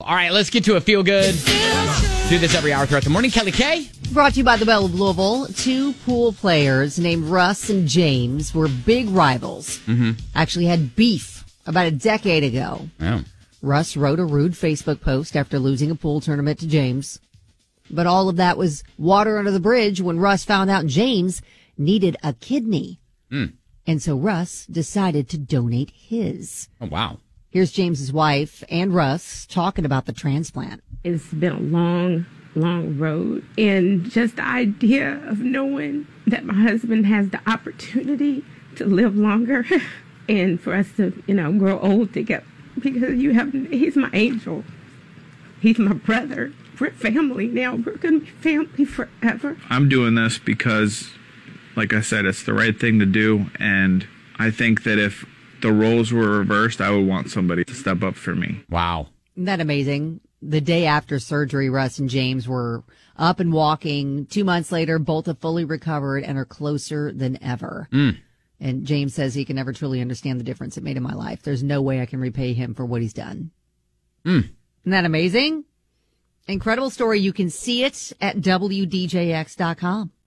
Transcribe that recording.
All right, let's get to a feel good. Do this every hour throughout the morning. Kelly K. Brought to you by the Bell of Louisville. Two pool players named Russ and James were big rivals. Actually had beef about a decade ago. Oh. Russ wrote a rude Facebook post after losing a pool tournament to James. But all of that was water under the bridge when Russ found out James needed a kidney. And so Russ decided to donate his. Oh, wow. Here's James's wife and Russ talking about the transplant. It's been a long road. And just the idea of knowing that my husband has the opportunity to live longer and for us to, grow old together. Because he's my angel. He's my brother. We're family now. We're going to be family forever. I'm doing this because, like I said, it's the right thing to do. And I think that if the roles were reversed, I would want somebody to step up for me. Wow. Isn't that amazing? The day after surgery, Russ and James were up and walking. 2 months later, both have fully recovered and are closer than ever. And James says he can never truly understand the difference it made in my life. There's no way I can repay him for what he's done. Isn't that amazing? Incredible story. You can see it at WDJX.com.